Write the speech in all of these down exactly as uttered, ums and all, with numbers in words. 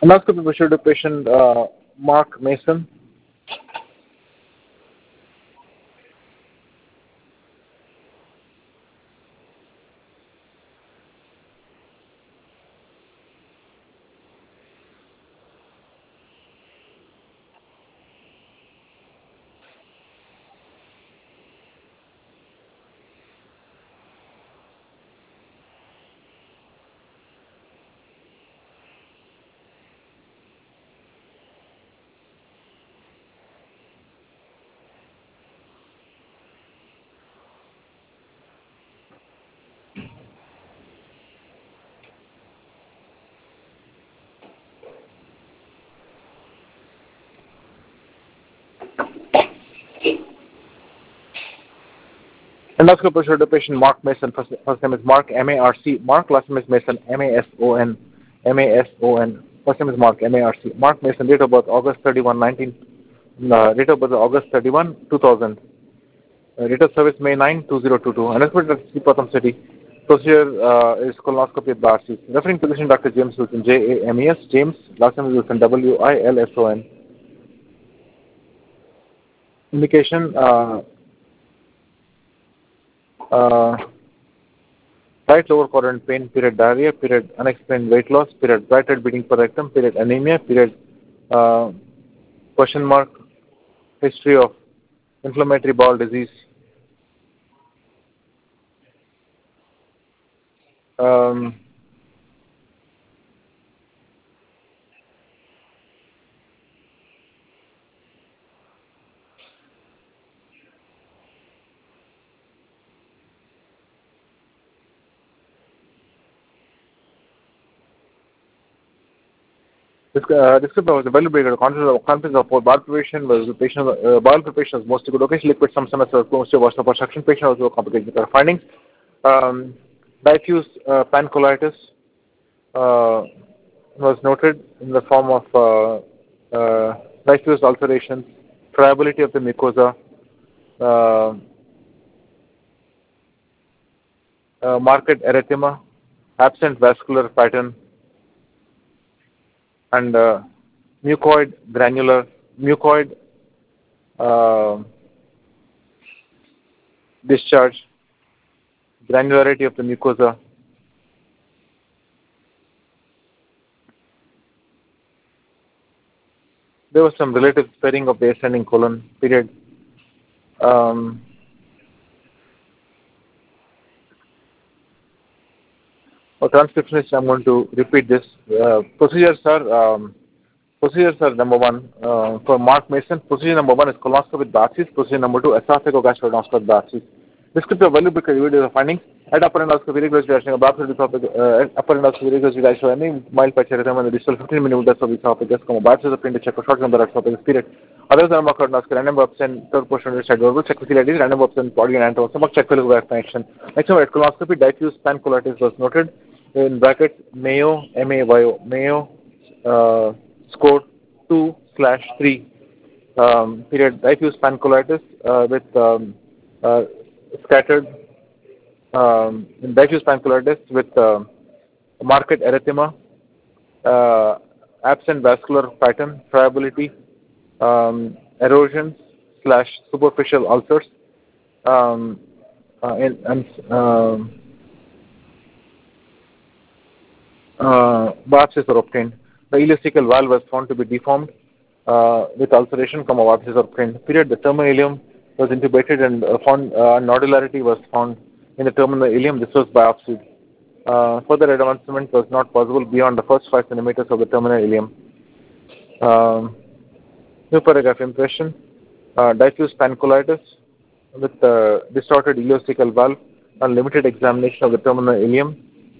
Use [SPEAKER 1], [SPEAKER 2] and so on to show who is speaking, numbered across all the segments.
[SPEAKER 1] Endoscopy was showed to patient uh, Mark Mason. Endoscopy was showed to patient Mark Mason. First, first name is Mark, M A R C. Mark, last name is Mason, M A S O N. M A S O N. First name is Mark, M A R C. Mark Mason, date of birth August thirty-first, nineteen. Uh, date of birth August thirty-first, two thousand. Uh, date of service May ninth, two thousand twenty-two. Endoscopy at Patham City. Procedure uh, is colonoscopy at biopsy. Referring physician Doctor James Wilson, J A M E S. James, last name is Wilson, W I L S O N. Indication, uh, uh, right lower quadrant pain, period diarrhea, period unexplained weight loss, period right head beating per rectum, period anemia, period uh, question mark, history of inflammatory bowel disease. Um, This uh, descriptor was evaluated. Confidence of confidence of bowel preparation was the patient. Uh, bowel preparation was mostly good. Occasionally, liquid some semester mostly was for suction. Patient also complicated with our findings. Um, diffuse uh, pancolitis uh, was noted in the form of uh, uh, diffuse ulcerations, friability of the mucosa, uh, uh, marked erythema, absent vascular pattern, and uh, mucoid granular mucoid uh, discharge, granularity of the mucosa. There was some relative sparing of the ascending colon period. Um, for transcriptionist, I'm going to repeat this. Uh, procedures are um, procedures are number one uh, for Mark Mason. Procedure number one is colonoscopy with biopsies. Procedure number two, esophagogastroendoscopy with biopsies. Descriptive value because you the findings at upper endoscopy rigorous direction of biopsy uh, upper endoscopy rigorous direction any mild patch erythema and the distal fifteen millimeters of esophagus come biopsy of the print to check for short number of esophagus period. Others are occurred endoscopy random option third portion of the side verbal check facility random option body and anatomy stomach check for connection. Next one at colonoscopy diffuse pancolitis was noted in brackets Mayo M A Y O Mayo uh, score two slash three um, period diffuse pancolitis uh, with um, uh, scattered um, diffuse pancolitis with uh, marked erythema, uh, absent vascular pattern, friability, um, erosions slash superficial ulcers, um, uh, and, and um, uh, biopsies are obtained. The ileocecal valve was found to be deformed uh, with ulceration, comma, biopsies are obtained. Period. The terminal ileum was intubated and uh, found uh, nodularity was found in the terminal ileum. This was biopsied. Uh, further advancement was not possible beyond the first five centimeters of the terminal ileum. Um, new paragraph impression. Uh, diffuse pancolitis with uh, distorted ileocecal valve and limited examination of the terminal ileum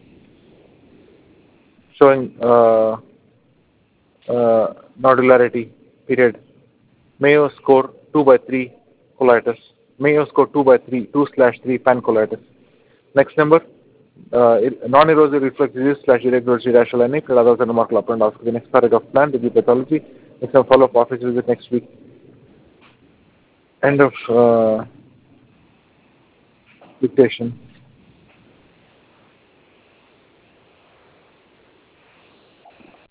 [SPEAKER 1] showing uh, uh, nodularity, period. Mayo score two by three colitis. Mayo score two by three, two slash three pancolitis. Next number, uh, non-erosive reflux disease slash irregular irrational anemic, other than remarkable upper endoscopy. Next paragraph plan, review pathology. Next time follow-up office visit next week. End of uh, dictation.